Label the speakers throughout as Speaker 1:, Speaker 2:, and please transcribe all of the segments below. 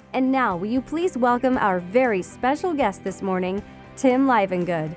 Speaker 1: And now, will you please welcome our very special guest this morning, Tim Livengood.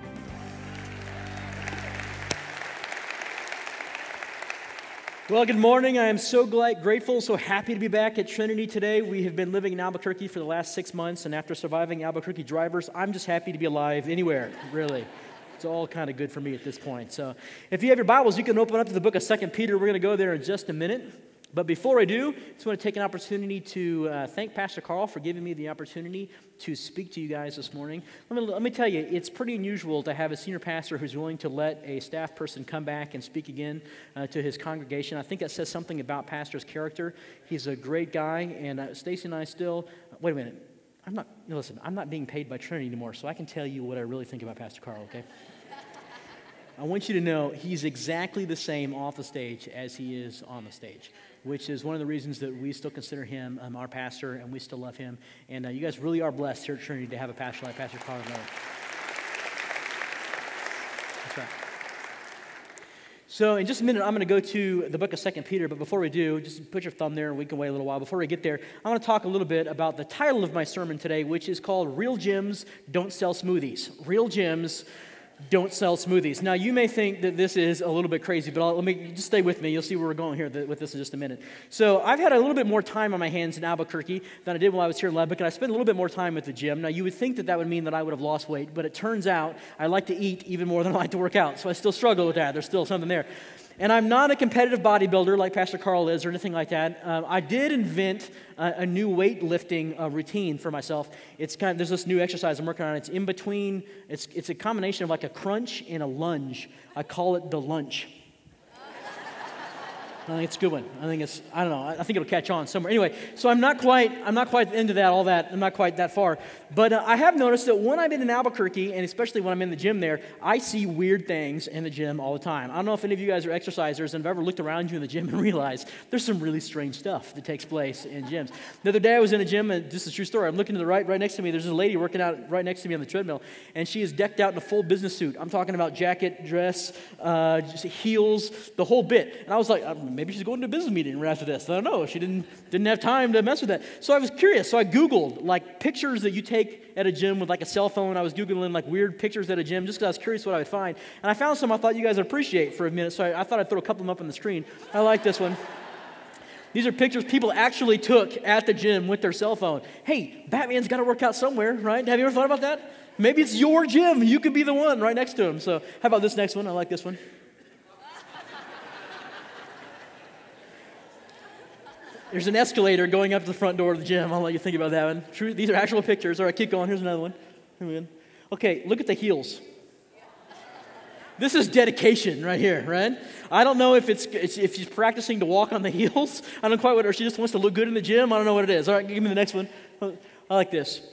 Speaker 2: Well, good morning. I am so grateful, so happy to be back at Trinity today. We have been living in Albuquerque for the last 6 months, and after surviving Albuquerque drivers, I'm just happy to be alive anywhere, really. It's all kind of good for me at this point. So if you have your Bibles, you can open up to the book of 2 Peter. We're going to go there in just a minute. But before I do, I just want to take an opportunity to thank Pastor Carl for giving me the opportunity to speak to you guys this morning. Let me tell you, it's pretty unusual to have a senior pastor who's willing to let a staff person come back and speak again to his congregation. I think that says something about pastor's character. He's a great guy, and Stacy and I still, wait a minute, I'm not being paid by Trinity anymore, so I can tell you what I really think about Pastor Carl, okay? I want you to know he's exactly the same off the stage as he is on the stage, which is one of the reasons that we still consider him our pastor, and we still love him. And you guys really are blessed here at Trinity to have a pastor like Pastor Carl Miller. That's right. So in just a minute, I'm going to go to the book of 2 Peter, but before we do, just put your thumb there and we can wait a little while. Before we get there, I want to talk a little bit about the title of my sermon today, which is called Real Gems Don't Sell Smoothies. Real Gems Don't Sell Smoothies. Now, you may think that this is a little bit crazy, but let me just stay with me. You'll see where we're going here with this in just a minute. So I've had a little bit more time on my hands in Albuquerque than I did while I was here in Lubbock, and I spent a little bit more time at the gym. Now, you would think that that would mean that I would have lost weight, but it turns out I like to eat even more than I like to work out, so I still struggle with that. There's still something there. And I'm not a competitive bodybuilder like Pastor Carl is or anything like that. I did invent a new weightlifting routine for myself. There's this new exercise I'm working on. It's in between. It's a combination of like a crunch and a lunge. I call it the lunch. I think it's a good one. I don't know. I think it'll catch on somewhere. Anyway, so I'm not quite into that, all that. I'm not quite that far. But I have noticed that when I'm in Albuquerque, and especially when I'm in the gym there, I see weird things in the gym all the time. I don't know if any of you guys are exercisers and have ever looked around you in the gym and realized there's some really strange stuff that takes place in gyms. The other day I was in a gym, and this is a true story. I'm looking to the right next to me. There's a lady working out right next to me on the treadmill, and she is decked out in a full business suit. I'm talking about jacket, dress, just heels, the whole bit. And I was like, maybe she's going to a business meeting right after this. I don't know. She didn't have time to mess with that. So I was curious. So I Googled like pictures that you take at a gym with like a cell phone. I was Googling like weird pictures at a gym just because I was curious what I would find. And I found some I thought you guys would appreciate for a minute. So I thought I'd throw a couple of them up on the screen. I like this one. These are pictures people actually took at the gym with their cell phone. Hey, Batman's got to work out somewhere, right? Have you ever thought about that? Maybe it's your gym. You could be the one right next to him. So how about this next one? I like this one. There's an escalator going up to the front door of the gym. I'll let you think about that one. True, these are actual pictures. All right, keep going. Here's another one. Okay, look at the heels. This is dedication right here, right? I don't know if if she's practicing to walk on the heels. I don't quite what, or she just wants to look good in the gym. I don't know what it is. All right, give me the next one. I like this.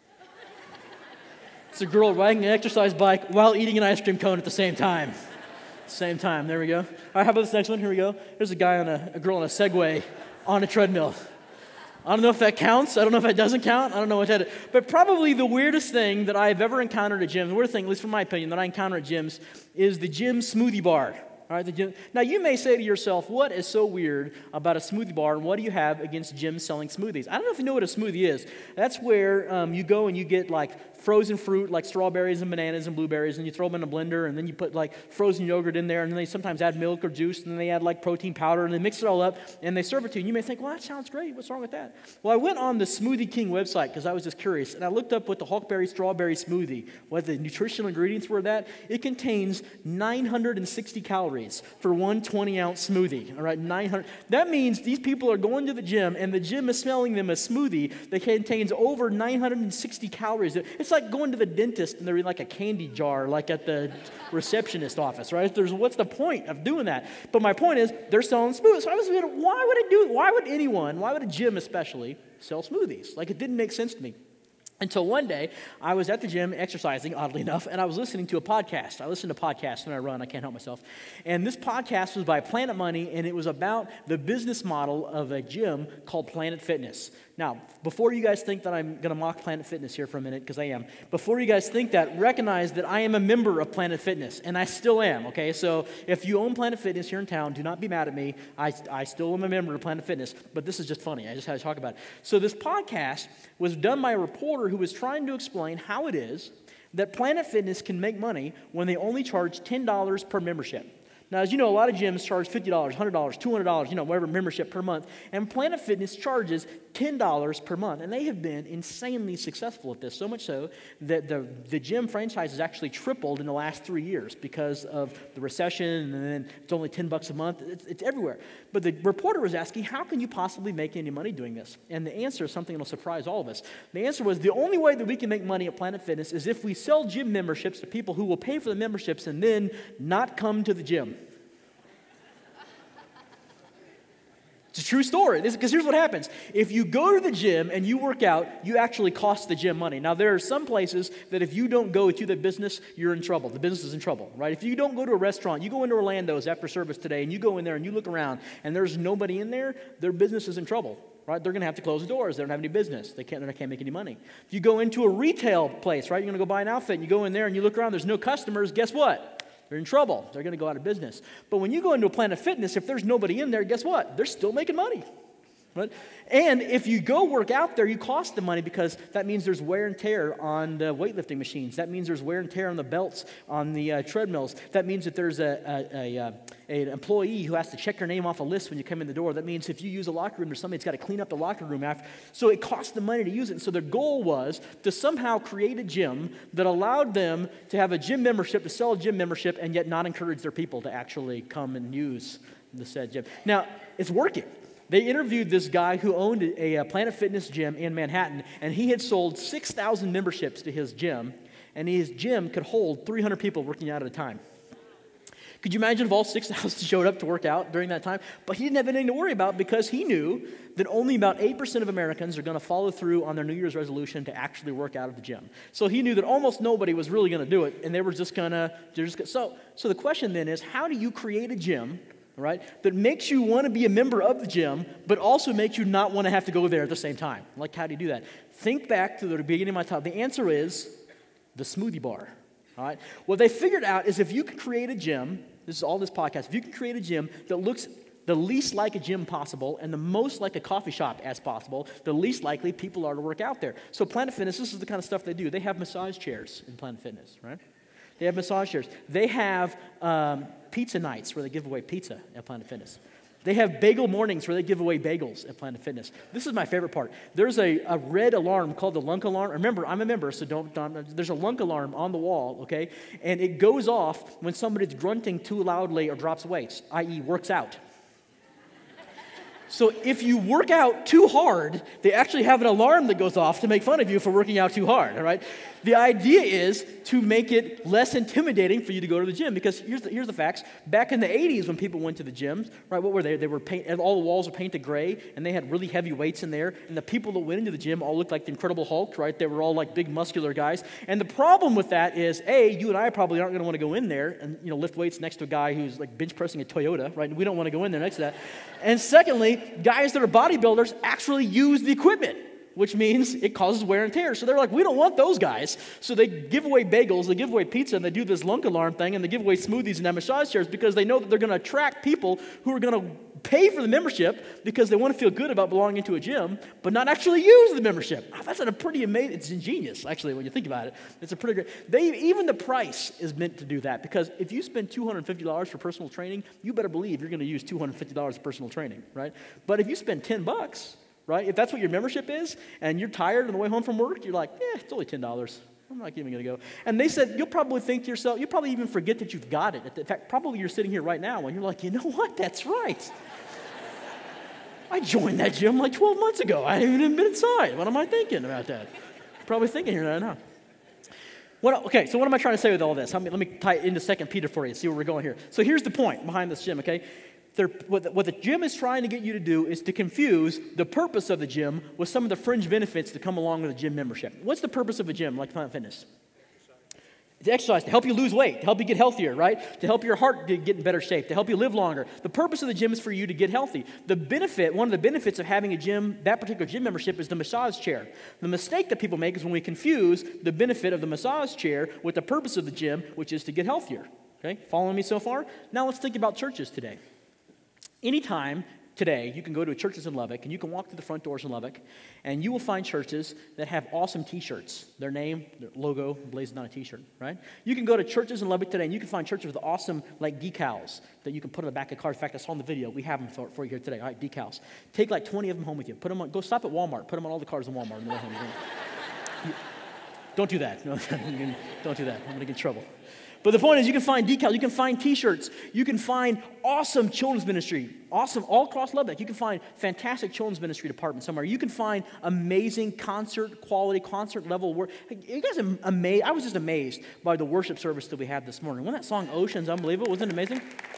Speaker 2: It's a girl riding an exercise bike while eating an ice cream cone at the same time. Same time. There we go. All right, how about this next one? Here we go. There's a guy a girl on a Segway on a treadmill. I don't know if that counts. I don't know if that doesn't count. I don't know what that is. But probably the weirdest thing that I've ever encountered at gyms, the weirdest thing, at least from my opinion, that I encounter at gyms is the gym smoothie bar. All right, the gym. Now, you may say to yourself, what is so weird about a smoothie bar, and what do you have against gyms selling smoothies? I don't know if you know what a smoothie is. That's where you go and you get like frozen fruit like strawberries and bananas and blueberries, and you throw them in a blender, and then you put like frozen yogurt in there, and then they sometimes add milk or juice, and then they add like protein powder, and they mix it all up, and they serve it to you. And you may think, well, that sounds great. What's wrong with that? Well, I went on the Smoothie King website because I was just curious, and I looked up what the Hulkberry strawberry smoothie, what the nutritional ingredients were of that. It contains 960 calories for one 20-ounce smoothie. All right, 900. That means these people are going to the gym, and the gym is smelling them a smoothie that contains over 960 calories. It's like going to the dentist and they're in like a candy jar, like at the receptionist office, right? What's the point of doing that? But my point is, they're selling smoothies. So I was thinking, why would a gym especially, sell smoothies? Like, it didn't make sense to me. Until one day, I was at the gym exercising, oddly enough, and I was listening to a podcast. I listen to podcasts when I run. I can't help myself. And this podcast was by Planet Money, and it was about the business model of a gym called Planet Fitness. Now, before you guys think that I'm going to mock Planet Fitness here for a minute, because I am, before you guys think that, recognize that I am a member of Planet Fitness, and I still am, okay? So if you own Planet Fitness here in town, do not be mad at me. I still am a member of Planet Fitness, but this is just funny. I just had to talk about it. So this podcast was done by a reporter who was trying to explain how it is that Planet Fitness can make money when they only charge $10 per membership. Now, as you know, a lot of gyms charge $50, $100, $200, whatever membership per month, and Planet Fitness charges $10 per month, and they have been insanely successful at this, so much so that the gym franchise has actually tripled in the last 3 years because of the recession, and then it's only $10 a month. It's everywhere. But the reporter was asking, how can you possibly make any money doing this? And the answer is something that will surprise all of us. The answer was, the only way that we can make money at Planet Fitness is if we sell gym memberships to people who will pay for the memberships and then not come to the gym. It's a true story, because here's what happens. If you go to the gym and you work out, you actually cost the gym money. Now, there are some places that if you don't go to the business, you're in trouble. The business is in trouble, right? If you don't go to a restaurant, you go into Orlando's after service today, and you go in there and you look around, and there's nobody in there, their business is in trouble, right? They're going to have to close the doors. They don't have any business. They can't make any money. If you go into a retail place, right, you're going to go buy an outfit, and you go in there and you look around, there's no customers, guess what? They're in trouble. They're going to go out of business. But when you go into a Planet Fitness, if there's nobody in there, guess what? They're still making money. Right? And if you go work out there, you cost them money because that means there's wear and tear on the weightlifting machines. That means there's wear and tear on the belts, on the treadmills. That means that there's an employee who has to check your name off a list when you come in the door. That means if you use a locker room, there's somebody that's got to clean up the locker room after. So it costs them money to use it. And so their goal was to somehow create a gym that allowed them to have a gym membership, to sell a gym membership, and yet not encourage their people to actually come and use the said gym. Now, it's working. They interviewed this guy who owned a Planet Fitness gym in Manhattan, and he had sold 6,000 memberships to his gym, and his gym could hold 300 people working out at a time. Could you imagine if all 6,000 showed up to work out during that time? But he didn't have anything to worry about because he knew that only about 8% of Americans are going to follow through on their New Year's resolution to actually work out at the gym. So he knew that almost nobody was really going to do it, and they were just going to. So the question then is, how do you create a gym, right, that makes you want to be a member of the gym, but also makes you not want to have to go there at the same time? Like, how do you do that? Think back to the beginning of my talk. The answer is the smoothie bar. All right. What they figured out is if you can create a gym, this is all this podcast, if you can create a gym that looks the least like a gym possible and the most like a coffee shop as possible, the least likely people are to work out there. So Planet Fitness, this is the kind of stuff they do. They have massage chairs in Planet Fitness, right? They have massage chairs. They have pizza nights where they give away pizza at Planet Fitness. They have bagel mornings where they give away bagels at Planet Fitness. This is my favorite part. There's a red alarm called the Lunk alarm. Remember, I'm a member, so don't there's a Lunk alarm on the wall, okay? And it goes off when somebody's grunting too loudly or drops weights, i.e. works out. So if you work out too hard, they actually have an alarm that goes off to make fun of you for working out too hard, all right? The idea is to make it less intimidating for you to go to the gym, because here's the facts. Back in the 80s when people went to the gyms, right, what were they? They were all the walls were painted gray, and they had really heavy weights in there, and the people that went into the gym all looked like the Incredible Hulk, right? They were all like big muscular guys. And the problem with that is, A, you and I probably aren't going to want to go in there and lift weights next to a guy who's like bench pressing a Toyota, right? We don't want to go in there next to that. And secondly, guys that are bodybuilders actually use the equipment, which means it causes wear and tear. So they're like, we don't want those guys. So they give away bagels, they give away pizza, and they do this Lunk alarm thing, and they give away smoothies and have massage chairs because they know that they're going to attract people who are going to pay for the membership because they want to feel good about belonging to a gym, but not actually use the membership. That's a pretty amazing, it's ingenious, actually, when you think about it. It's a pretty great, even the price is meant to do that, because if you spend $250 for personal training, you better believe you're going to use $250 of personal training, right? But if you spend $10, right, if that's what your membership is, and you're tired on the way home from work, you're like, it's only $10. I'm not even going to go. And they said, you'll probably think to yourself, you'll probably even forget that you've got it. In fact, probably you're sitting here right now and you're like, you know what, that's right. I joined that gym like 12 months ago. I haven't even been inside. What am I thinking about that? Probably thinking here right now. Okay, so what am I trying to say with all this? Let me tie it into 2 Peter for you, see where we're going here. So here's the point behind this gym, okay? What the gym is trying to get you to do is to confuse the purpose of the gym with some of the fringe benefits that come along with a gym membership. What's the purpose of a gym like Planet Fitness? To exercise, to help you lose weight, to help you get healthier, right? To help your heart get in better shape, to help you live longer. The purpose of the gym is for you to get healthy. One of the benefits of having a gym, that particular gym membership, is the massage chair. The mistake that people make is when we confuse the benefit of the massage chair with the purpose of the gym, which is to get healthier. Okay, following me so far? Now let's think about churches today. Anytime today, you can go to churches in Lubbock, and you can walk through the front doors in Lubbock, and you will find churches that have awesome T-shirts. Their name, their logo, blazoned on a T-shirt, right? You can go to churches in Lubbock today, and you can find churches with awesome, like, decals that you can put on the back of cars. In fact, I saw in the video. We have them for you here today. All right, decals. Take like 20 of them home with you. Put them on. Go stop at Walmart. Put them on all the cars in Walmart. Don't do that. No, don't do that. I'm going to get in trouble. But the point is, you can find decals, you can find T-shirts, you can find awesome children's ministry, awesome all across Lubbock. You can find fantastic children's ministry department somewhere. You can find amazing quality concert level work. You guys are amazed. I was just amazed by the worship service that we had this morning. Wasn't that song Oceans unbelievable? Wasn't it amazing?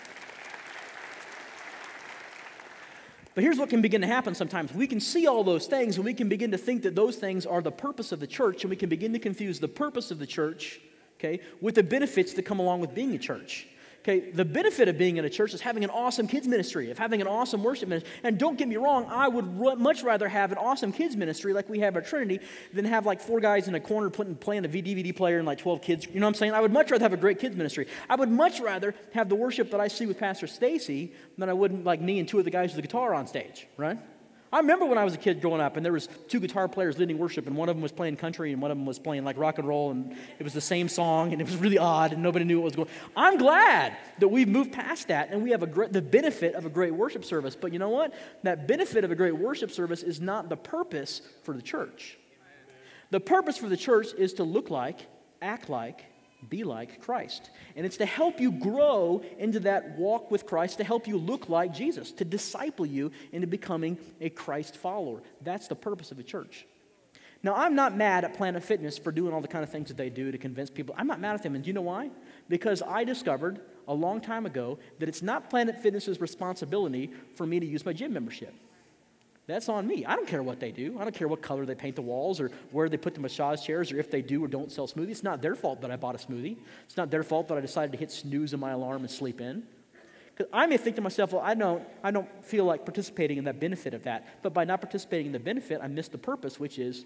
Speaker 2: But here's what can begin to happen sometimes. We can see all those things, and we can begin to think that those things are the purpose of the church, and we can begin to confuse the purpose of the church, okay, with the benefits that come along with being a church. Okay, the benefit of being in a church is having an awesome kids ministry, of having an awesome worship ministry. And don't get me wrong, I would much rather have an awesome kids ministry like we have at Trinity than have like 4 guys in a corner playing a DVD player and like 12 kids. You know what I'm saying? I would much rather have a great kids ministry. I would much rather have the worship that I see with Pastor Stacy than I would like me and 2 of the guys with the guitar on stage, right? I remember when I was a kid growing up, and there was 2 guitar players leading worship, and one of them was playing country, and one of them was playing like rock and roll, and it was the same song, and it was really odd, and nobody knew what was going on. I'm glad that we've moved past that, and we have the benefit of a great worship service. But you know what? That benefit of a great worship service is not the purpose for the church. The purpose for the church is to look like, act like, be like Christ. And it's to help you grow into that walk with Christ, to help you look like Jesus, to disciple you into becoming a Christ follower. That's the purpose of the church. Now, I'm not mad at Planet Fitness for doing all the kind of things that they do to convince people. I'm not mad at them, and do you know why? Because I discovered a long time ago that it's not Planet Fitness's responsibility for me to use my gym membership. That's on me. I don't care what they do. I don't care what color they paint the walls or where they put the massage chairs or if they do or don't sell smoothies. It's not their fault that I bought a smoothie. It's not their fault that I decided to hit snooze on my alarm and sleep in. Because I may think to myself, well, I don't feel like participating in that benefit of that. But by not participating in the benefit, I miss the purpose, which is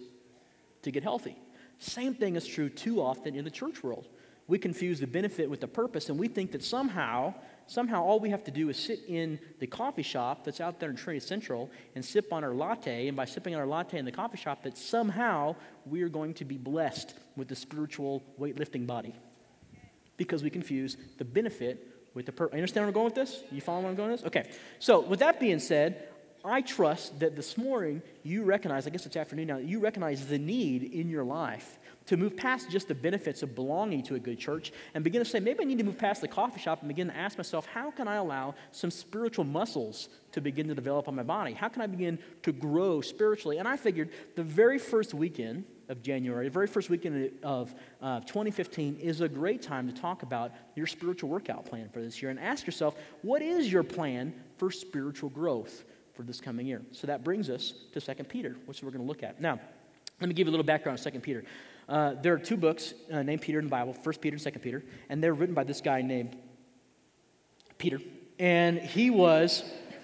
Speaker 2: to get healthy. Same thing is true too often in the church world. We confuse the benefit with the purpose, and we think that somehow all we have to do is sit in the coffee shop that's out there in Trinity Central and sip on our latte, and by sipping on our latte in the coffee shop, that somehow we are going to be blessed with the spiritual weightlifting body. Because we confuse the benefit with the purpose. You understand where I'm going with this? You follow where I'm going with this? Okay. So with that being said, I trust that this morning you recognize, I guess it's afternoon now, you recognize the need in your life to move past just the benefits of belonging to a good church and begin to say, maybe I need to move past the coffee shop and begin to ask myself, how can I allow some spiritual muscles to begin to develop on my body? How can I begin to grow spiritually? And I figured the very first weekend of January, the very first weekend of 2015 is a great time to talk about your spiritual workout plan for this year and ask yourself, what is your plan for spiritual growth for this coming year? So that brings us to 2 Peter, which we're going to look at. Now, let me give you a little background on 2 Peter. There are 2 books named Peter in the Bible, 1 Peter and 2 Peter, and they're written by this guy named Peter. And he was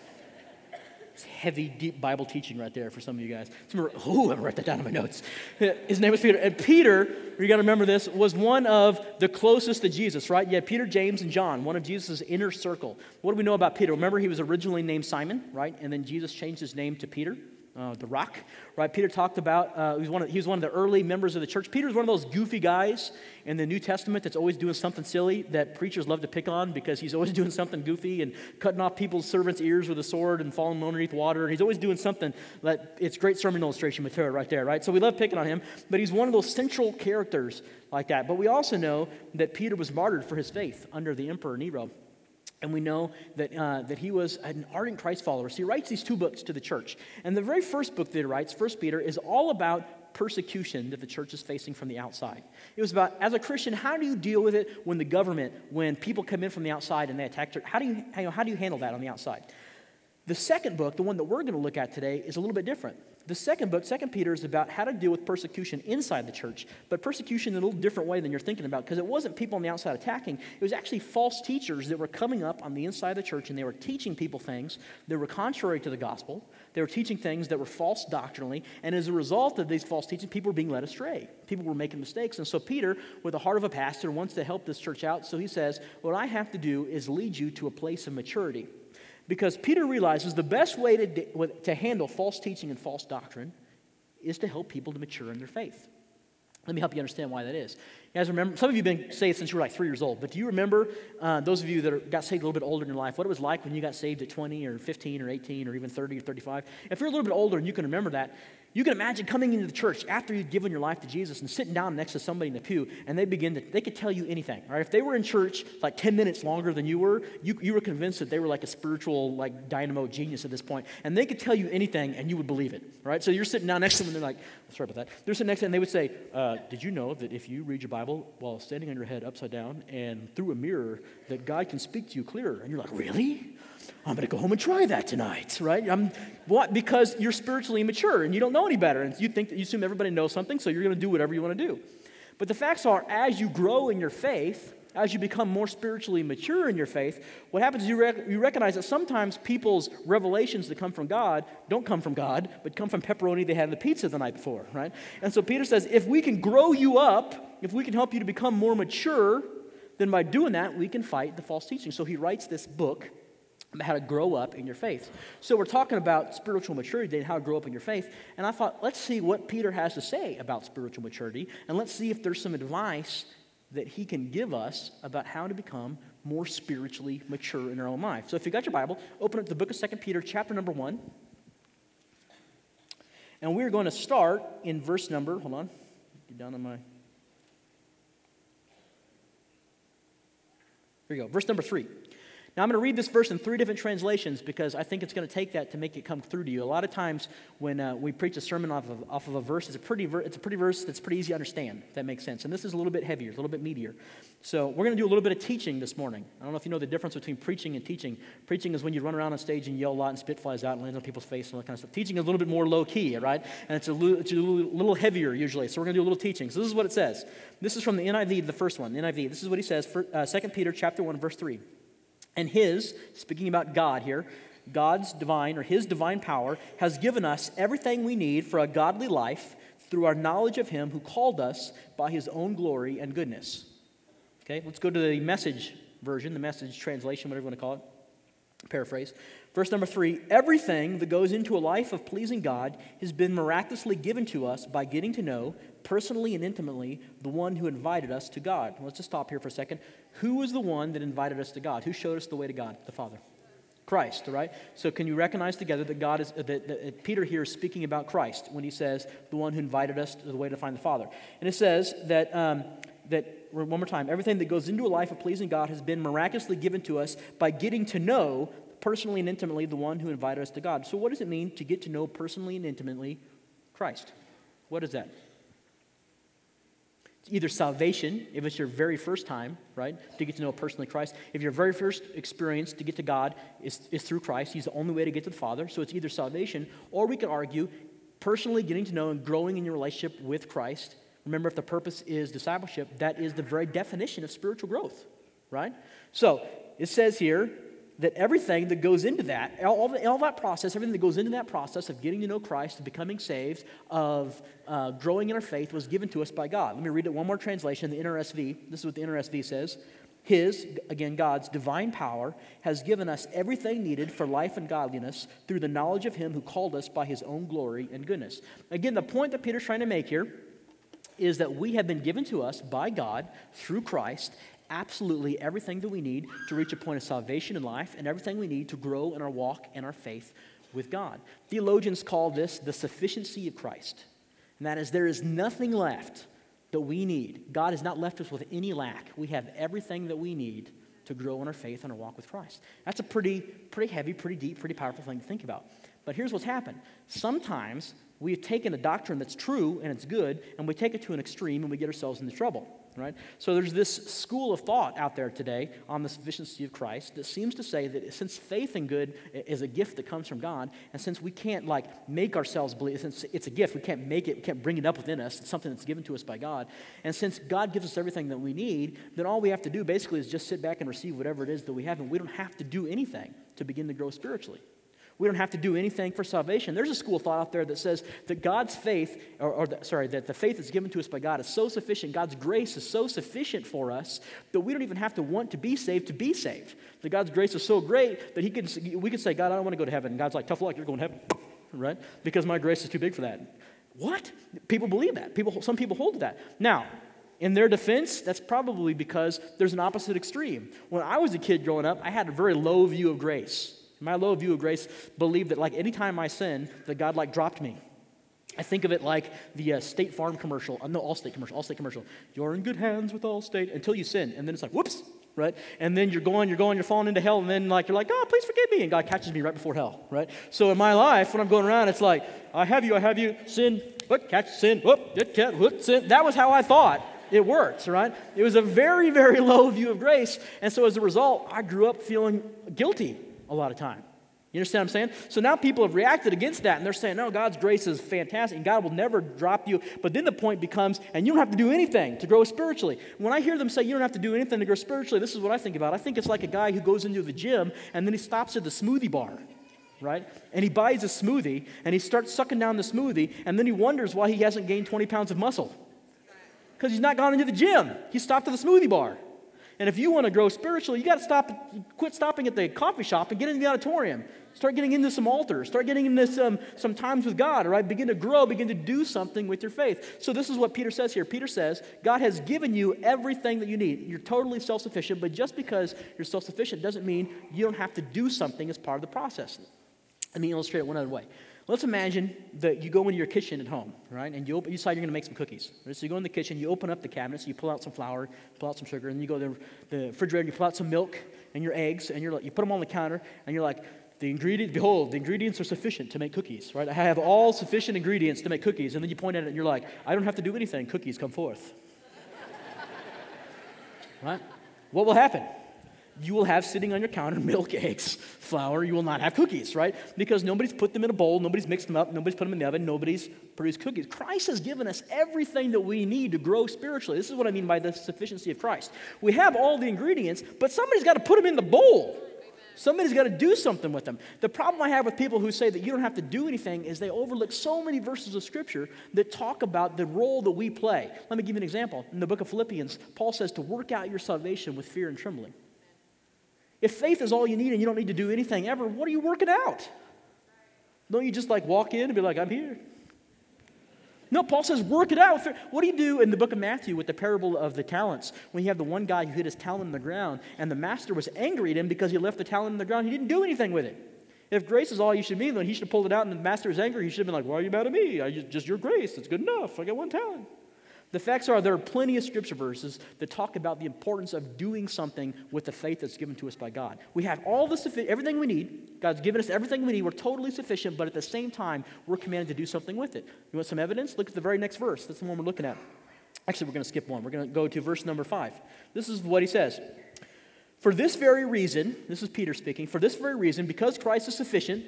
Speaker 2: heavy, deep Bible teaching right there for some of you guys. I'm going to write that down in my notes. His name was Peter. And Peter, you got to remember this, was one of the closest to Jesus, right? You had Peter, James, and John, one of Jesus' inner circle. What do we know about Peter? Remember, he was originally named Simon, right? And then Jesus changed his name to Peter. The rock, right? Peter talked about, he was one of the early members of the church. Peter's one of those goofy guys in the New Testament that's always doing something silly that preachers love to pick on because he's always doing something goofy and cutting off people's servants' ears with a sword and falling underneath water. And he's always doing something that it's great sermon illustration material right there, right? So we love picking on him, but he's one of those central characters like that. But we also know that Peter was martyred for his faith under the Emperor Nero. And we know that he was an ardent Christ follower. So he writes these 2 books to the church. And the very first book that he writes, 1 Peter, is all about persecution that the church is facing from the outside. It was about, as a Christian, how do you deal with it when the government, when people come in from the outside and they attack church? How do you handle that on the outside? The second book, the one that we're going to look at today, is a little bit different. The second book, 2 Peter, is about how to deal with persecution inside the church, but persecution in a little different way than you're thinking about, because it wasn't people on the outside attacking. It was actually false teachers that were coming up on the inside of the church, and they were teaching people things that were contrary to the gospel. They were teaching things that were false doctrinally, and as a result of these false teachings, people were being led astray. People were making mistakes, and so Peter, with the heart of a pastor, wants to help this church out, so he says, what I have to do is lead you to a place of maturity. Because Peter realizes the best way to handle false teaching and false doctrine is to help people to mature in their faith. Let me help you understand why that is. You guys remember, some of you have been saved since you were like 3 years old, but do you remember, those of you that got saved a little bit older in your life, what it was like when you got saved at 20 or 15 or 18 or even 30 or 35? If you're a little bit older and you can remember that, you can imagine coming into the church after you've given your life to Jesus and sitting down next to somebody in the pew, and they could tell you anything, right? If they were in church like 10 minutes longer than you were convinced that they were like a spiritual like dynamo genius at this point, and they could tell you anything and you would believe it, right? So you're sitting down next to them and they're like, sorry about that. They're sitting next to them and they would say, did you know that if you read your Bible while standing on your head upside down and through a mirror, that God can speak to you clearer? And you're like, really? I'm going to go home and try that tonight, right? What? Because you're spiritually immature and you don't know any better, and you assume everybody knows something, so you're going to do whatever you want to do. But the facts are, as you grow in your faith, as you become more spiritually mature in your faith, what happens is you recognize that sometimes people's revelations that come from God don't come from God, but come from pepperoni they had in the pizza the night before, right? And so Peter says, if we can grow you up, if we can help you to become more mature, then by doing that, we can fight the false teaching. So he writes this book about how to grow up in your faith. So we're talking about spiritual maturity and how to grow up in your faith. And I thought, let's see what Peter has to say about spiritual maturity, and let's see if there's some advice that he can give us about how to become more spiritually mature in our own life. So if you got your Bible, open up the book of 2 Peter, chapter number 1. And we're going to start in verse number, hold on, get down on my, here you go, verse number 3. Now, I'm going to read this verse in 3 different translations because I think it's going to take that to make it come through to you. A lot of times when we preach a sermon off of a verse, it's a pretty verse that's pretty easy to understand, if that makes sense. And this is a little bit heavier, a little bit meatier. So we're going to do a little bit of teaching this morning. I don't know if you know the difference between preaching and teaching. Preaching is when you run around on stage and yell a lot and spit flies out and lands on people's face and all that kind of stuff. Teaching is a little bit more low-key, right? And it's a little heavier usually. So we're going to do a little teaching. So this is what it says. This is from the NIV, the first one, the NIV. This is what he says, 2 Peter chapter 1, verse 3. And speaking about God here, God's divine, or his divine power, has given us everything we need for a godly life through our knowledge of him who called us by his own glory and goodness. Okay, let's go to the Message version, the Message translation, whatever you want to call it. Paraphrase. Verse number 3, everything that goes into a life of pleasing God has been miraculously given to us by getting to know, personally and intimately, the one who invited us to God. Let's just stop here for a second. Who was the one that invited us to God? Who showed us the way to God? The Father. Christ, all right? So can you recognize together that God is that Peter here is speaking about Christ when he says the one who invited us to the way to find the Father. And it says that one more time, everything that goes into a life of pleasing God has been miraculously given to us by getting to know personally and intimately the one who invited us to God. So what does it mean to get to know personally and intimately Christ? What is that? It's either salvation, if it's your very first time, right, to get to know personally Christ. If your very first experience to get to God is through Christ, he's the only way to get to the Father. So it's either salvation, or we could argue personally getting to know and growing in your relationship with Christ. Remember, if the purpose is discipleship, that is the very definition of spiritual growth, right? So it says here that everything that goes into that, all that process, everything that goes into that process of getting to know Christ, of becoming saved, of growing in our faith was given to us by God. Let me read it one more translation, the NRSV. This is what the NRSV says. His, again, God's divine power has given us everything needed for life and godliness through the knowledge of him who called us by his own glory and goodness. Again, the point that Peter's trying to make here is that we have been given to us by God through Christ absolutely everything that we need to reach a point of salvation in life and everything we need to grow in our walk and our faith with God. Theologians call this the sufficiency of Christ. And that is, there is nothing left that we need. God has not left us with any lack. We have everything that we need to grow in our faith and our walk with Christ. That's a pretty heavy, pretty deep, pretty powerful thing to think about. But here's what's happened. Sometimes we've taken a doctrine that's true and it's good, and we take it to an extreme and we get ourselves into trouble, right? So there's this school of thought out there today on the sufficiency of Christ that seems to say that since faith in good is a gift that comes from God, and since we can't make ourselves believe, since it's a gift, we can't make it, we can't bring it up within us, it's something that's given to us by God, and since God gives us everything that we need, then all we have to do basically is just sit back and receive whatever it is that we have, and we don't have to do anything to begin to grow spiritually. We don't have to do anything for salvation. There's a school of thought out there that says that God's faith, that the faith that's given to us by God is so sufficient, God's grace is so sufficient for us that we don't even have to want to be saved. That God's grace is so great that we can say, God, I don't want to go to heaven. And God's like, tough luck, you're going to heaven, right? Because my grace is too big for that. What? People believe that. Some people hold to that. Now, in their defense, that's probably because there's an opposite extreme. When I was a kid growing up, I had a very low view of grace. My low view of grace believed that anytime I sin, that God dropped me. I think of it like the State Farm commercial, Allstate commercial. You're in good hands with Allstate until you sin, and then it's like, whoops, right? And then you're falling into hell, and then you're like, oh, please forgive me, and God catches me right before hell, right? So in my life, when I'm going around, it's like, I have you, sin, what, catch, sin, whoop, sin. That was how I thought it works, right? It was a very, very low view of grace, and so as a result, I grew up feeling guilty a lot of time. You understand what I'm saying? So now people have reacted against that, and they're saying, no, God's grace is fantastic, and God will never drop you. But then the point becomes, and you don't have to do anything to grow spiritually. When I hear them say you don't have to do anything to grow spiritually, this is what I think about. I think it's like a guy who goes into the gym, and then he stops at the smoothie bar, right? And he buys a smoothie, and he starts sucking down the smoothie, and then he wonders why he hasn't gained 20 pounds of muscle. Because he's not gone into the gym. He stopped at the smoothie bar. And if you want to grow spiritually, you got to quit stopping at the coffee shop and get into the auditorium. Start getting into some altars. Start getting into some times with God, all right? Begin to grow. Begin to do something with your faith. So this is what Peter says here. Peter says, God has given you everything that you need. You're totally self-sufficient, but just because you're self-sufficient doesn't mean you don't have to do something as part of the process. Let me illustrate it one other way. Let's imagine that you go into your kitchen at home, right? And you decide you're going to make some cookies. Right? So you go in the kitchen, you open up the cabinets, you pull out some flour, pull out some sugar, and you go to the refrigerator, you pull out some milk and your eggs, and you put them on the counter, and you're like, behold, the ingredients are sufficient to make cookies, right? I have all sufficient ingredients to make cookies. And then you point at it and you're like, I don't have to do anything, cookies come forth. Right? What will happen? You will have sitting on your counter milk, eggs, flour. You will not have cookies, right? Because nobody's put them in a bowl, nobody's mixed them up, nobody's put them in the oven, nobody's produced cookies. Christ has given us everything that we need to grow spiritually. This is what I mean by the sufficiency of Christ. We have all the ingredients, but somebody's got to put them in the bowl. Somebody's got to do something with them. The problem I have with people who say that you don't have to do anything is they overlook so many verses of Scripture that talk about the role that we play. Let me give you an example. In the book of Philippians, Paul says to work out your salvation with fear and trembling. If faith is all you need and you don't need to do anything ever, what are you working out? Don't you just walk in and be like, I'm here? No, Paul says work it out. What do you do in the book of Matthew with the parable of the talents when you have the one guy who hid his talent in the ground and the master was angry at him because he left the talent in the ground? He didn't do anything with it. If grace is all you should be, then he should have pulled it out and the master is angry. He should have been like, why are you mad at me? Just your grace. It's good enough. I got one talent. The facts are there are plenty of scripture verses that talk about the importance of doing something with the faith that's given to us by God. We have everything we need. God's given us everything we need. We're totally sufficient, but at the same time, we're commanded to do something with it. You want some evidence? Look at the very next verse. That's the one we're looking at. Actually, we're going to skip one. We're going to go to verse number 5. This is what he says. For this very reason, this is Peter speaking, for this very reason, because Christ is sufficient,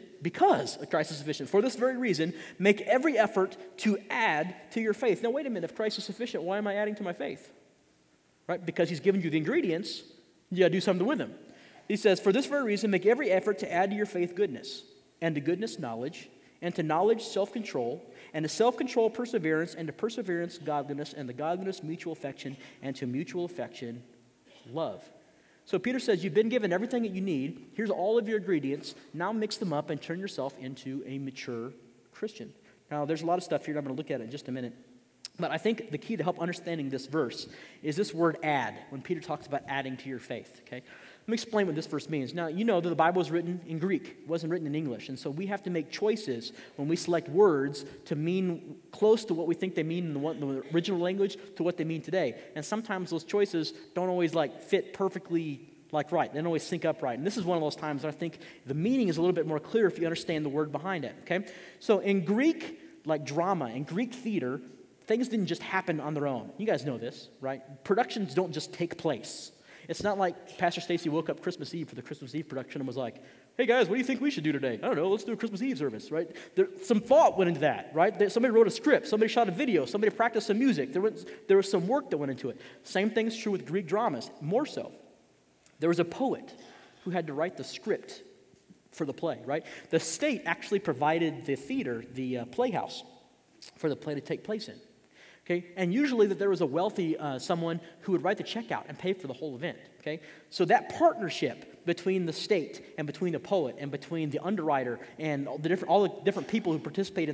Speaker 2: for this very reason, make every effort to add to your faith. Now, wait a minute. If Christ is sufficient, why am I adding to my faith? Right? Because he's given you the ingredients, you got to do something with them. He says, for this very reason, make every effort to add to your faith goodness, and to goodness knowledge, and to knowledge self-control, and to self-control perseverance, and to perseverance godliness, and to godliness mutual affection, and to mutual affection love. So Peter says, you've been given everything that you need. Here's all of your ingredients. Now mix them up and turn yourself into a mature Christian. Now, there's a lot of stuff here. I'm going to look at it in just a minute. But I think the key to help understanding this verse is this word add, when Peter talks about adding to your faith. Okay? Let me explain what this verse means. Now, you know that the Bible was written in Greek. It wasn't written in English. And so we have to make choices when we select words to mean close to what we think they mean in the original language to what they mean today. And sometimes those choices don't always fit perfectly like right. They don't always sync up right. And this is one of those times that I think the meaning is a little bit more clear if you understand the word behind it, okay? So in Greek, like drama, in Greek theater, things didn't just happen on their own. You guys know this, right? Productions don't just take place. It's not like Pastor Stacy woke up Christmas Eve for the Christmas Eve production and was like, hey guys, what do you think we should do today? I don't know, let's do a Christmas Eve service, right? Some thought went into that, right? Somebody wrote a script, somebody shot a video, somebody practiced some music. There was some work that went into it. Same thing's true with Greek dramas, more so. There was a poet who had to write the script for the play, right? The state actually provided the theater, the playhouse, for the play to take place in. Okay? And usually that there was a wealthy someone who would write the check out and pay for the whole event. Okay? So that partnership between the state and between the poet and between the underwriter and all the different people who participate in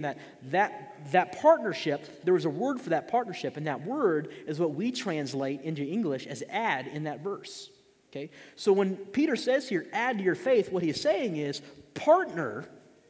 Speaker 2: that partnership, there was a word for that partnership, and that word is what we translate into English as add in that verse. Okay? So when Peter says here, add to your faith, what he's saying is partner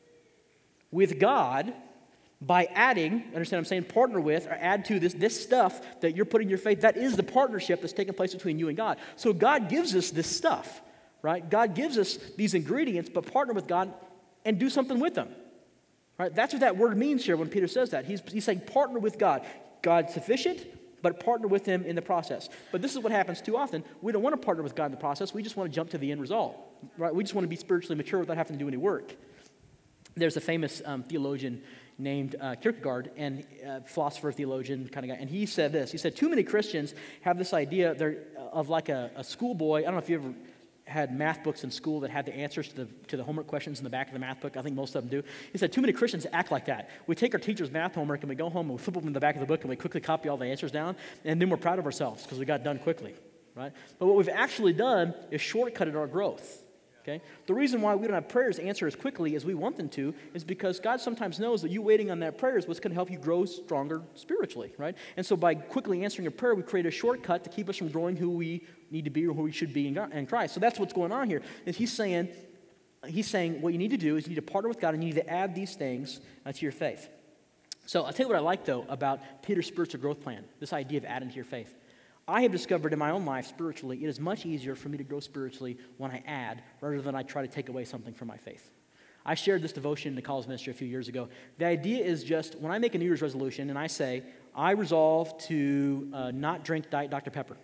Speaker 2: with God by adding, understand what I'm saying, partner with or add to this stuff that you're putting your faith, that is the partnership that's taking place between you and God. So God gives us this stuff, right? God gives us these ingredients, but partner with God and do something with them, right? That's what that word means here when Peter says that. He's saying partner with God. God's sufficient, but partner with him in the process. But this is what happens too often. We don't want to partner with God in the process. We just want to jump to the end result, right? We just want to be spiritually mature without having to do any work. There's a famous theologian named Kierkegaard, and philosopher, theologian kind of guy, and he said this. He said, too many Christians have this idea of like a schoolboy. I don't know if you ever had math books in school that had the answers to the homework questions in the back of the math book. I think most of them do. He said, too many Christians act like that. We take our teacher's math homework and we go home and we flip them in the back of the book and we quickly copy all the answers down, and then we're proud of ourselves because we got done quickly, right? But what we've actually done is shortcutted our growth. Okay? The reason why we don't have prayers answer as quickly as we want them to is because God sometimes knows that you waiting on that prayer is what's going to help you grow stronger spiritually, right? And so by quickly answering a prayer, we create a shortcut to keep us from growing who we need to be or who we should be in Christ. So that's what's going on here. Is he's saying what you need to do is you need to partner with God and you need to add these things to your faith. So I'll tell you what I like, though, about Peter's spiritual growth plan, this idea of adding to your faith. I have discovered in my own life spiritually, it is much easier for me to grow spiritually when I add rather than I try to take away something from my faith. I shared this devotion in the college ministry a few years ago. The idea is just when I make a New Year's resolution and I say, I resolve to not drink Diet Dr. Pepper,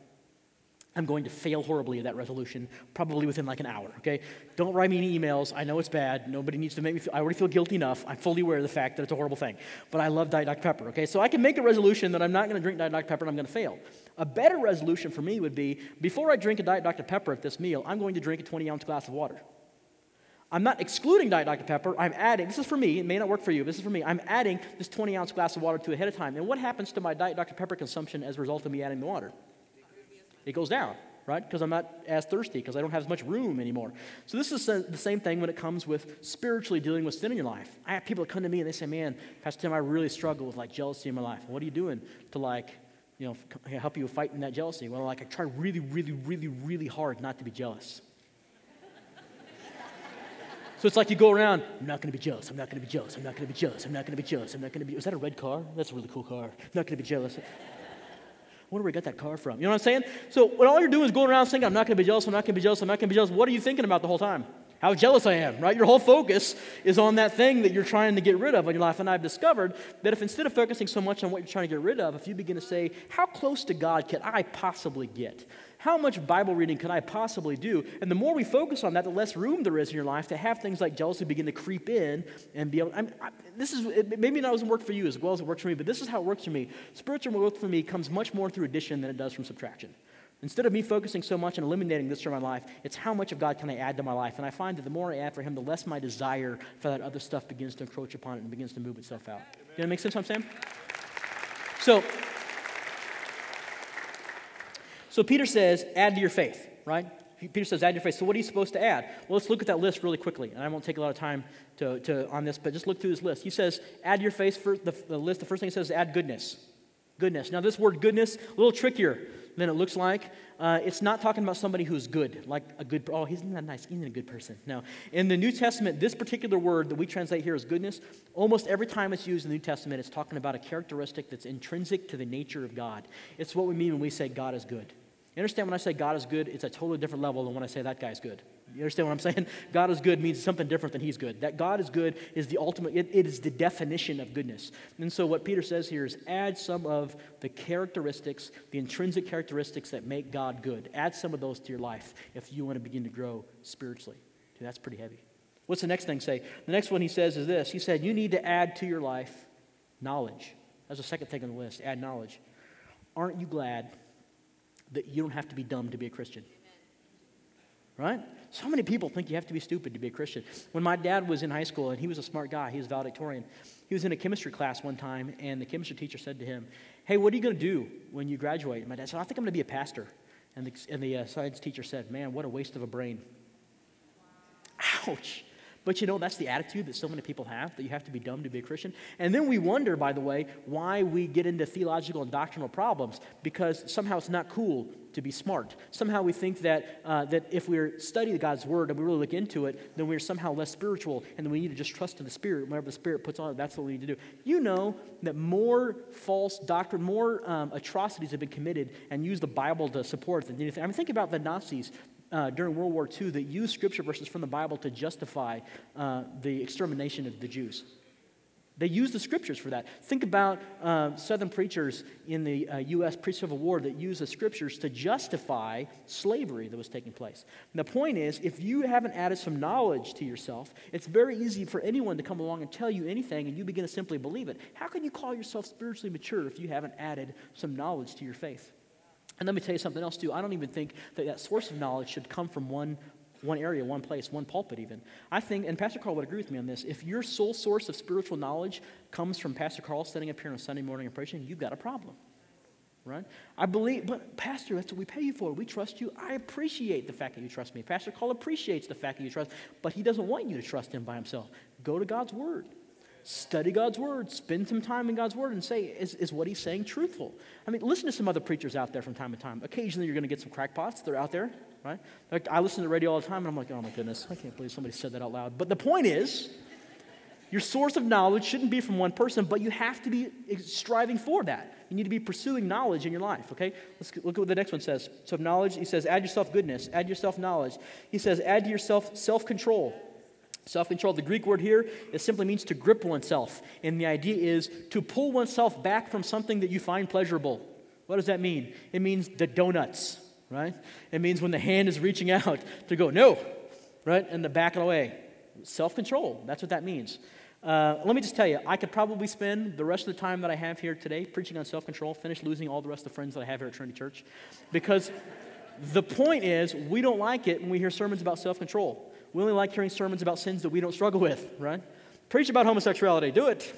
Speaker 2: I'm going to fail horribly at that resolution, probably within like an hour, okay? Don't write me any emails. I know it's bad. Nobody needs to make me feel, I already feel guilty enough. I'm fully aware of the fact that it's a horrible thing. But I love Diet Dr. Pepper, okay? So I can make a resolution that I'm not going to drink Diet Dr. Pepper and I'm going to fail. A better resolution for me would be, before I drink a Diet Dr. Pepper at this meal, I'm going to drink a 20-ounce glass of water. I'm not excluding Diet Dr. Pepper. I'm adding, this is for me, it may not work for you, but this is for me. I'm adding this 20-ounce glass of water to ahead of time. And what happens to my Diet Dr. Pepper consumption as a result of me adding the water? It goes down, right? Because I'm not as thirsty, because I don't have as much room anymore. So this is the same thing when it comes with spiritually dealing with sin in your life. I have people that come to me and they say, man, Pastor Tim, I really struggle with like jealousy in my life. What are you doing to help you fight in that jealousy? Well, I try really, really, really, really hard not to be jealous. So it's like you go around, I'm not going to be jealous, I'm not going to be jealous, I'm not going to be jealous, I'm not going to be jealous, I'm not going to be, is that a red car? That's a really cool car. I'm not going to be jealous. I wonder where I got that car from. You know what I'm saying? So when all you're doing is going around saying, I'm not going to be jealous, I'm not going to be jealous, I'm not going to be jealous, what are you thinking about the whole time? How jealous I am, right? Your whole focus is on that thing that you're trying to get rid of in your life. And I've discovered that if instead of focusing so much on what you're trying to get rid of, if you begin to say, how close to God can I possibly get? How much Bible reading can I possibly do? And the more we focus on that, the less room there is in your life to have things like jealousy begin to creep in and be able. Maybe it doesn't work for you as well as it works for me, but this is how it works for me. Spiritual growth for me comes much more through addition than it does from subtraction. Instead of me focusing so much on eliminating this from my life, it's how much of God can I add to my life. And I find that the more I add for Him, the less my desire for that other stuff begins to encroach upon it and begins to move itself out. Does that make sense what I'm saying? So Peter says, add to your faith, right? Peter says, add to your faith. So what are you supposed to add? Well, let's look at that list really quickly. And I won't take a lot of time on this, but just look through this list. He says, add to your faith. The list, the first thing he says is add goodness. Goodness. Now, this word goodness, a little trickier than it looks like. It's not talking about somebody who's good, like a good, he's not nice, he's not a good person. No. In the New Testament, this particular word that we translate here as goodness, almost every time it's used in the New Testament, it's talking about a characteristic that's intrinsic to the nature of God. It's what we mean when we say God is good. You understand when I say God is good, it's a totally different level than when I say that guy's good. You understand what I'm saying? God is good means something different than he's good. That God is good is the ultimate, it is the definition of goodness. And so what Peter says here is add some of the characteristics, the intrinsic characteristics that make God good. Add some of those to your life if you want to begin to grow spiritually. Dude, that's pretty heavy. What's the next thing say? The next one he says is this. He said, you need to add to your life knowledge. That's the second thing on the list, add knowledge. Aren't you glad that you don't have to be dumb to be a Christian? Right? So many people think you have to be stupid to be a Christian. When my dad was in high school, and he was a smart guy, he was valedictorian, he was in a chemistry class one time, and the chemistry teacher said to him, hey, what are you going to do when you graduate? And my dad said, I think I'm going to be a pastor. And the science teacher said, man, what a waste of a brain. Ouch. But you know, that's the attitude that so many people have, that you have to be dumb to be a Christian. And then we wonder, by the way, why we get into theological and doctrinal problems, because somehow it's not cool to be smart. Somehow we think that that if we're studying God's Word and we really look into it, then we're somehow less spiritual, and then we need to just trust in the Spirit. Whatever the Spirit puts on it, that's what we need to do. You know that more false doctrine, more atrocities have been committed and use the Bible to support than anything. I mean, think about the Nazis during World War II that used scripture verses from the Bible to justify the extermination of the Jews. They used the scriptures for that. Think about Southern preachers in the U.S. pre-Civil War that used the scriptures to justify slavery that was taking place. And the point is, if you haven't added some knowledge to yourself, it's very easy for anyone to come along and tell you anything and you begin to simply believe it. How can you call yourself spiritually mature if you haven't added some knowledge to your faith? And let me tell you something else too. I don't even think that source of knowledge should come from one area, one place, one pulpit even. I think, and Pastor Carl would agree with me on this, if your sole source of spiritual knowledge comes from Pastor Carl standing up here on a Sunday morning and preaching, you've got a problem, right? I believe, but Pastor, that's what we pay you for. We trust you. I appreciate the fact that you trust me. Pastor Carl appreciates the fact that you trust, but he doesn't want you to trust him by himself. Go to God's Word. Study God's Word. Spend some time in God's Word and say, is what he's saying truthful? I mean, listen to some other preachers out there from time to time. Occasionally you're going to get some crackpots. They're out there, right? Like, I listen to the radio all the time, and I'm like, oh my goodness, I can't believe somebody said that out loud. But the point is, your source of knowledge shouldn't be from one person, but you have to be striving for that. You need to be pursuing knowledge in your life, okay? Let's look at what the next one says. So knowledge, he says, add yourself goodness, add yourself knowledge. He says, add to yourself self-control. Self-control, the Greek word here, it simply means to grip oneself. And the idea is to pull oneself back from something that you find pleasurable. What does that mean? It means the donuts, right? It means when the hand is reaching out to go, no, right? And the back away. Self-control, that's what that means. Let me just tell you, I could probably spend the rest of the time that I have here today preaching on self-control, finish losing all the rest of the friends that I have here at Trinity Church. Because the point is, we don't like it when we hear sermons about self-control. We only like hearing sermons about sins that we don't struggle with, right? Preach about homosexuality. Do it.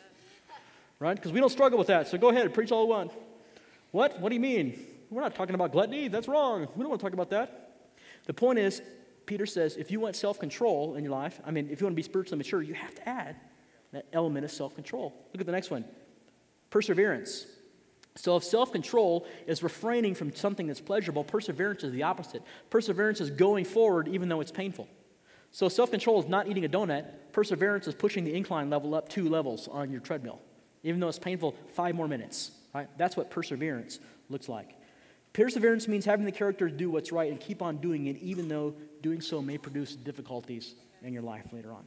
Speaker 2: Right? Because we don't struggle with that. So go ahead, preach all you want. What? What do you mean? We're not talking about gluttony. That's wrong. We don't want to talk about that. The point is, Peter says, if you want self-control in your life, if you want to be spiritually mature, you have to add that element of self-control. Look at the next one. Perseverance. So if self-control is refraining from something that's pleasurable, perseverance is the opposite. Perseverance is going forward even though it's painful. So self-control is not eating a donut. Perseverance is pushing the incline level up 2 levels on your treadmill. Even though it's painful, 5 more minutes. Right? That's what perseverance looks like. Perseverance means having the character to do what's right and keep on doing it even though doing so may produce difficulties in your life later on.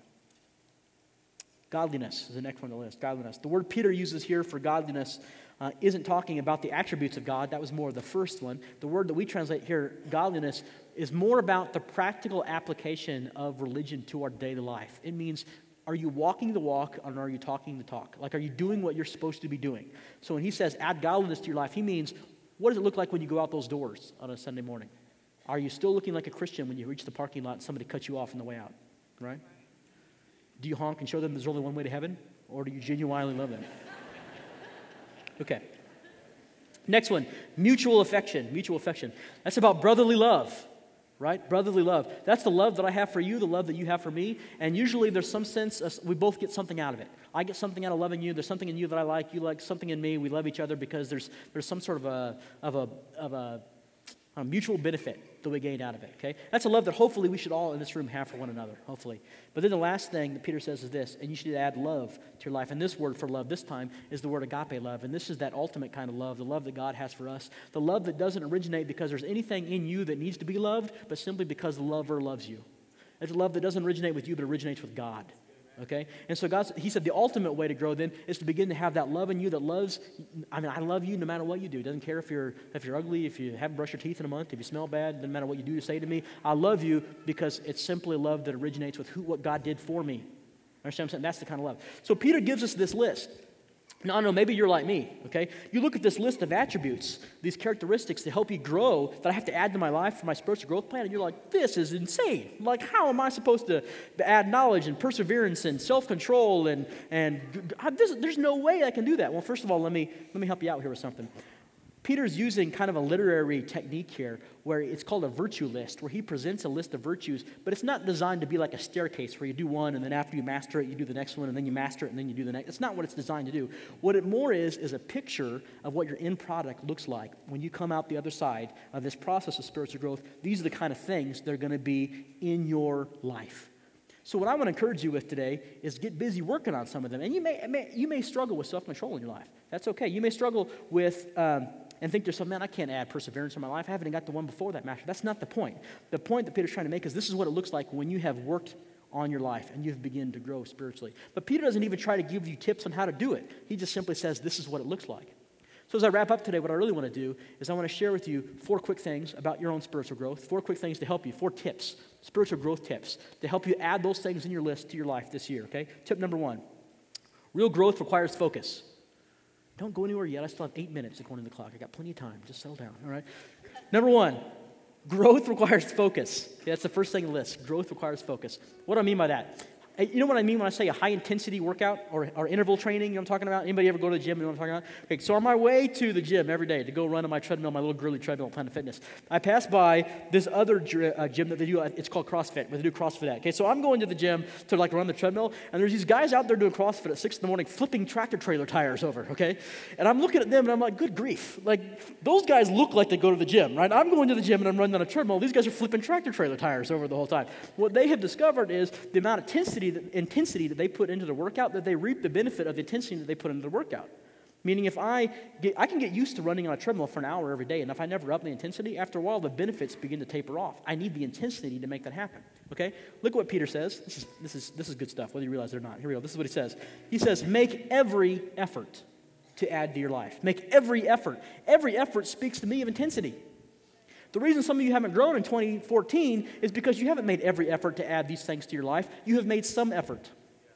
Speaker 2: Godliness is the next one on the list. Godliness. The word Peter uses here for godliness isn't talking about the attributes of God. That was more the first one. The word that we translate here, godliness, is more about the practical application of religion to our daily life. It means, are you walking the walk or are you talking the talk? Like, are you doing what you're supposed to be doing? So when he says add godliness to your life, he means, what does it look like when you go out those doors on a Sunday morning? Are you still looking like a Christian when you reach the parking lot and somebody cuts you off on the way out? Right? Do you honk and show them there's only one way to heaven? Or do you genuinely love them? Okay. Next one, mutual affection. Mutual affection. That's about brotherly love, right? Brotherly love. That's the love that I have for you, the love that you have for me. And usually there's some sense, we both get something out of it. I get something out of loving you. There's something in you that I like. You like something in me. We love each other because there's some sort of a mutual benefit that we gain out of it, okay? That's a love that hopefully we should all in this room have for one another, hopefully. But then the last thing that Peter says is this, and you should add love to your life. And this word for love this time is the word agape love. And this is that ultimate kind of love, the love that God has for us. The love that doesn't originate because there's anything in you that needs to be loved, but simply because the lover loves you. It's a love that doesn't originate with you, but originates with God. Okay? And so he said the ultimate way to grow then is to begin to have that love in you that loves, I love you no matter what you do. It doesn't care if you're ugly, if you haven't brushed your teeth in a month, if you smell bad, doesn't matter what you do to say to me. I love you because it's simply love that originates with what God did for me. Understand what I'm saying? That's the kind of love. So Peter gives us this list. Now, I don't know, maybe you're like me, okay? You look at this list of attributes, these characteristics to help you grow that I have to add to my life for my spiritual growth plan, and you're like, this is insane. Like, how am I supposed to add knowledge and perseverance and self-control and there's no way I can do that. Well, first of all, let me help you out here with something. Peter's using kind of a literary technique here where it's called a virtue list, where he presents a list of virtues, but it's not designed to be like a staircase where you do one and then after you master it, you do the next one and then you master it and then you do the next. It's not what it's designed to do. What it more is a picture of what your end product looks like when you come out the other side of this process of spiritual growth. These are the kind of things that are going to be in your life. So what I want to encourage you with today is get busy working on some of them. And you may struggle with self-control in your life. That's okay. You may struggle with and think to yourself, man, I can't add perseverance in my life. I haven't even got the one before that master. That's not the point. The point that Peter's trying to make is this is what it looks like when you have worked on your life and you've begun to grow spiritually. But Peter doesn't even try to give you tips on how to do it. He just simply says this is what it looks like. So as I wrap up today, what I really want to do is I want to share with you 4 quick things about your own spiritual growth, 4 quick things to help you, 4 tips, spiritual growth tips, to help you add those things in your list to your life this year, okay? Tip number 1, real growth requires focus. Don't go anywhere yet. I still have 8 minutes according to the clock. I got plenty of time. Just settle down, all right? Number 1, growth requires focus. Okay, that's the first thing on the list. Growth requires focus. What do I mean by that? You know what I mean when I say a high-intensity workout or interval training, you know what I'm talking about? Anybody ever go to the gym, you know what I'm talking about? Okay, so on my way to the gym every day to go run on my treadmill, my little girly treadmill at Planet Fitness, I pass by this other gym that they do, it's called CrossFit, where they do CrossFit at. Okay, so I'm going to the gym to like run the treadmill, and there's these guys out there doing CrossFit at 6 in the morning flipping tractor trailer tires over, okay? And I'm looking at them, and I'm like, good grief. Like, those guys look like they go to the gym, right? I'm going to the gym, and I'm running on a treadmill. These guys are flipping tractor trailer tires over the whole time. What they have discovered is the amount of intensity that they put into the workout, that they reap the benefit of the intensity that they put into the workout. Meaning if I can get used to running on a treadmill for an hour every day, and if I never up the intensity, after a while the benefits begin to taper off. I need the intensity to make that happen. Okay? Look at what Peter says. This is good stuff, whether you realize it or not. Here we go. This is what he says. He says, make every effort to add to your life. Make every effort. Every effort speaks to me of intensity. The reason some of you haven't grown in 2014 is because you haven't made every effort to add these things to your life. You have made some effort.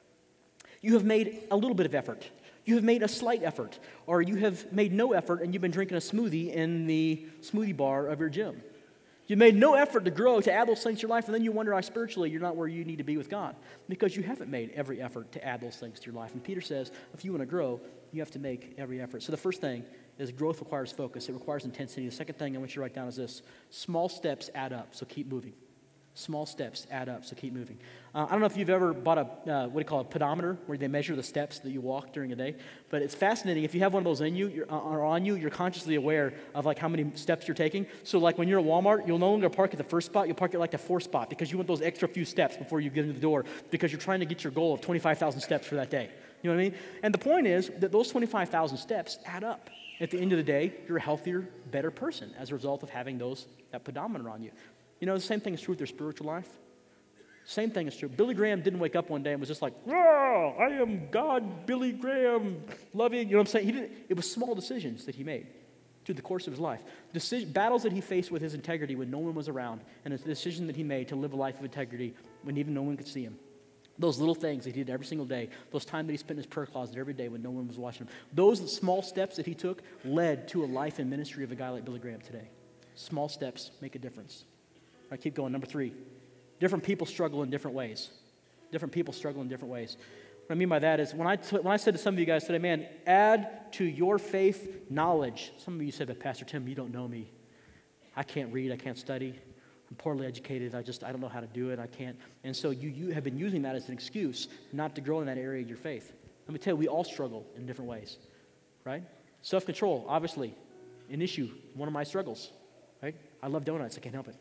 Speaker 2: You have made a little bit of effort. You have made a slight effort. Or you have made no effort and you've been drinking a smoothie in the smoothie bar of your gym. You made no effort to grow, to add those things to your life, and then you wonder why spiritually you're not where you need to be with God. Because you haven't made every effort to add those things to your life. And Peter says, if you want to grow, you have to make every effort. So the first thing is growth requires focus. It requires intensity. The second thing I want you to write down is this. Small steps add up, so keep moving. Small steps add up, so keep moving. I don't know if you've ever bought a a pedometer, where they measure the steps that you walk during a day. But it's fascinating. If you have one of those in you, or on you, you're consciously aware of like how many steps you're taking. So like when you're at Walmart, you'll no longer park at the first spot. You'll park at like the fourth spot because you want those extra few steps before you get into the door because you're trying to get your goal of 25,000 steps for that day. You know what I mean? And the point is that those 25,000 steps add up. At the end of the day, you're a healthier, better person as a result of having that pedometer on you. You know, the same thing is true with your spiritual life. Same thing is true. Billy Graham didn't wake up one day and was just like, oh, I am God, Billy Graham, loving. You know what I'm saying? It was small decisions that he made through the course of his life. Battles that he faced with his integrity when no one was around, and a decision that he made to live a life of integrity when even no one could see him. Those little things that he did every single day, those time that he spent in his prayer closet every day when no one was watching him, those small steps that he took led to a life and ministry of a guy like Billy Graham today. Small steps make a difference. All right, keep going. Number 3, different people struggle in different ways. Different people struggle in different ways. What I mean by that is when I said to some of you guys today, man, add to your faith knowledge. Some of you said, but Pastor Tim, you don't know me. I can't read, I can't study. I'm poorly educated. I don't know how to do it. I can't. And so you have been using that as an excuse not to grow in that area of your faith. Let me tell you, we all struggle in different ways, right? Self-control, obviously, an issue, one of my struggles. right? I love donuts. I can't help it.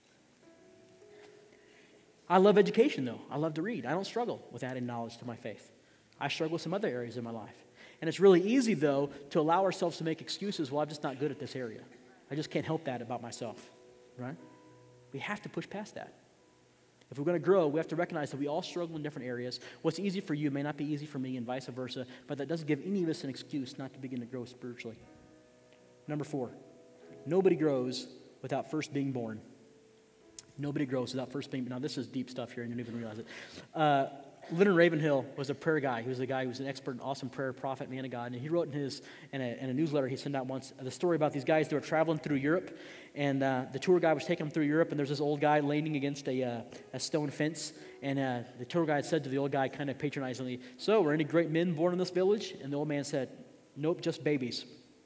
Speaker 2: I love education, though. I love to read. I don't struggle with adding knowledge to my faith. I struggle with some other areas in my life. And it's really easy, though, to allow ourselves to make excuses, well, I'm just not good at this area. I just can't help that about myself, right? We have to push past that. If we're going to grow, we have to recognize that we all struggle in different areas. What's easy for you may not be easy for me, and vice versa, but that doesn't give any of us an excuse not to begin to grow spiritually. Number 4, nobody grows without first being born. Nobody grows without first being born. Now, this is deep stuff here, and you don't even realize it. Leonard Ravenhill was a prayer guy. He was a guy who was an expert, an awesome prayer prophet, man of God. And he wrote in a newsletter he sent out once the story about these guys that were traveling through Europe. And the tour guide was taking them through Europe, and there's this old guy leaning against a stone fence. And the tour guide said to the old guy kind of patronizingly, "So, were any great men born in this village?" And the old man said, "Nope, just babies."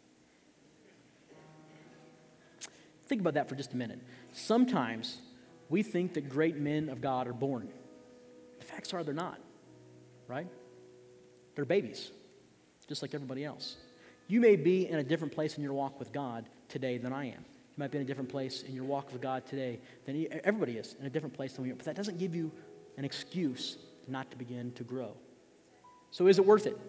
Speaker 2: Think about that for just a minute. Sometimes we think that great men of God are born. The facts are they're not, right? They're babies, just like everybody else. You may be in a different place in your walk with God today than I am. You might be in a different place in your walk with God today than everybody is, in a different place than we are. But that doesn't give you an excuse not to begin to grow. So is it worth it?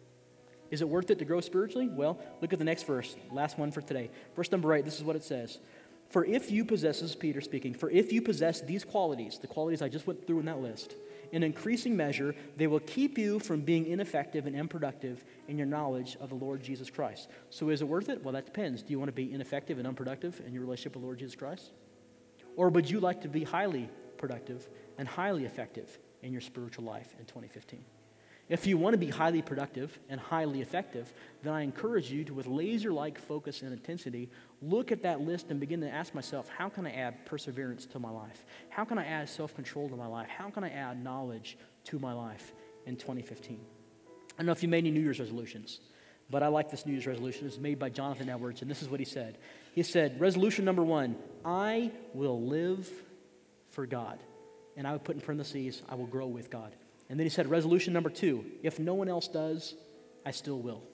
Speaker 2: Is it worth it to grow spiritually? Well, look at the next verse, last one for today. Verse number 8, this is what it says. For if you possess, this is Peter speaking, for if you possess these qualities, the qualities I just went through in that list, in increasing measure, they will keep you from being ineffective and unproductive in your knowledge of the Lord Jesus Christ. So is it worth it? Well, that depends. Do you want to be ineffective and unproductive in your relationship with the Lord Jesus Christ? Or would you like to be highly productive and highly effective in your spiritual life in 2015? If you want to be highly productive and highly effective, then I encourage you to, with laser-like focus and intensity, look at that list and begin to ask myself, how can I add perseverance to my life? How can I add self-control to my life? How can I add knowledge to my life in 2015? I don't know if you made any New Year's resolutions, but I like this New Year's resolution. It was made by Jonathan Edwards, and this is what he said. He said, resolution number 1, I will live for God. And I would put in parentheses, I will grow with God. And then he said, resolution number 2, if no one else does, I still will.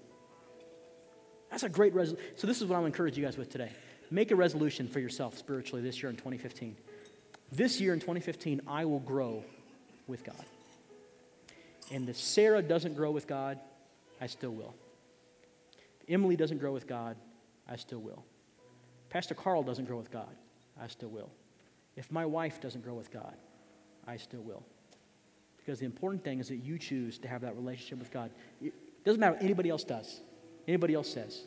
Speaker 2: That's a great resolution. So this is what I'll encourage you guys with today. Make a resolution for yourself spiritually this year in 2015. This year in 2015, I will grow with God. And if Sarah doesn't grow with God, I still will. If Emily doesn't grow with God, I still will. Pastor Carl doesn't grow with God, I still will. If my wife doesn't grow with God, I still will. Because the important thing is that you choose to have that relationship with God. It doesn't matter what anybody else does, anybody else says.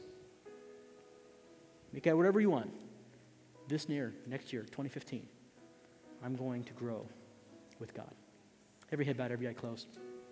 Speaker 2: Make out whatever you want. This next year, 2015, I'm going to grow with God. Every head bowed, every eye closed.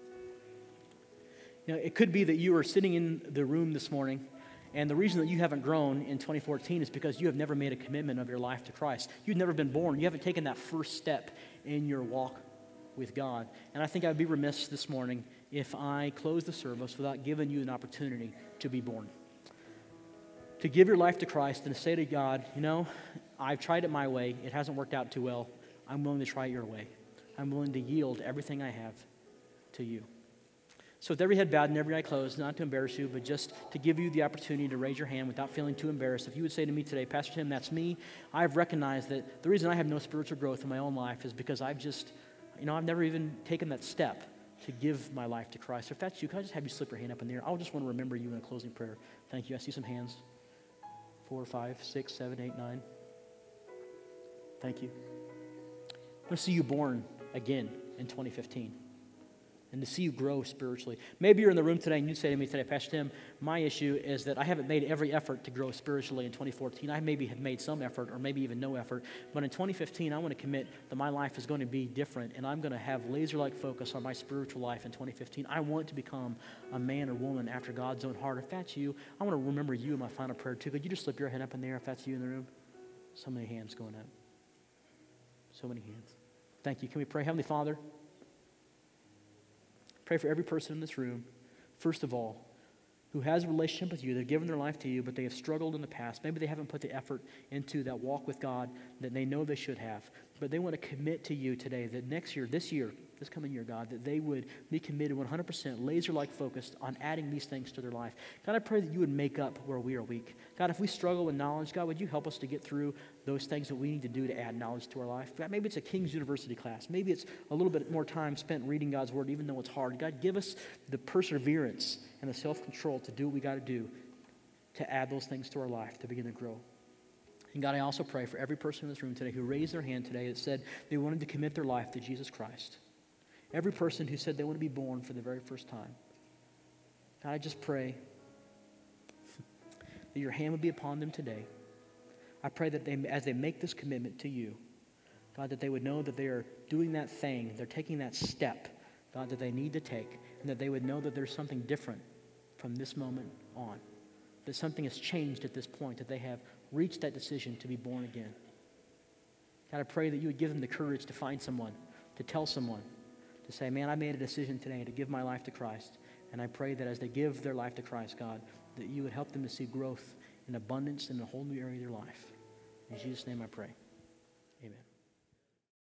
Speaker 2: You know, it could be that you are sitting in the room this morning, and the reason that you haven't grown in 2014 is because you have never made a commitment of your life to Christ. You've never been born. You haven't taken that first step in your walk with God. And I think I'd be remiss this morning if I close the service without giving you an opportunity to be born. To give your life to Christ and to say to God, you know, I've tried it my way. It hasn't worked out too well. I'm willing to try it your way. I'm willing to yield everything I have to you. So with every head bowed and every eye closed, not to embarrass you, but just to give you the opportunity to raise your hand without feeling too embarrassed. If you would say to me today, Pastor Tim, that's me. I've recognized that the reason I have no spiritual growth in my own life is because I've never even taken that step to give my life to Christ. If that's you, can I just have you slip your hand up in the air? I'll just want to remember you in a closing prayer. Thank you. I see some hands. 4, 5, 6, 7, 8, 9. Thank you. I want to see you born again in 2015 and to see you grow spiritually. Maybe you're in the room today and you say to me today, Pastor Tim, my issue is that I haven't made every effort to grow spiritually in 2014. I maybe have made some effort or maybe even no effort, but in 2015, I want to commit that my life is going to be different and I'm going to have laser-like focus on my spiritual life in 2015. I want to become a man or woman after God's own heart. If that's you, I want to remember you in my final prayer too. Could you just slip your hand up in there if that's you in the room? So many hands going up. So many hands. Thank you. Can we pray? Heavenly Father, pray for every person in this room, first of all, who has a relationship with you. They've given their life to you, but they have struggled in the past. Maybe they haven't put the effort into that walk with God that they know they should have. But they want to commit to you today that this year, this coming year, God, that they would be committed 100%, laser-like focused on adding these things to their life. God, I pray that you would make up where we are weak. God, if we struggle with knowledge, God, would you help us to get through those things that we need to do to add knowledge to our life? God, maybe it's a King's University class. Maybe it's a little bit more time spent reading God's word, even though it's hard. God, give us the perseverance and the self-control to do what we got to do to add those things to our life, to begin to grow. And God, I also pray for every person in this room today who raised their hand today that said they wanted to commit their life to Jesus Christ. Every person who said they want to be born for the very first time. God, I just pray that your hand would be upon them today. I pray that as they make this commitment to you, God, that they would know that they are doing that thing, they're taking that step, God, that they need to take, and that they would know that there's something different from this moment on, that something has changed at this point, that they have reached that decision to be born again. God, I pray that you would give them the courage to find someone, to tell someone, to say, man, I made a decision today to give my life to Christ. And I pray that as they give their life to Christ, God, that you would help them to see growth and abundance in a whole new area of their life. In Jesus' name I pray. Amen.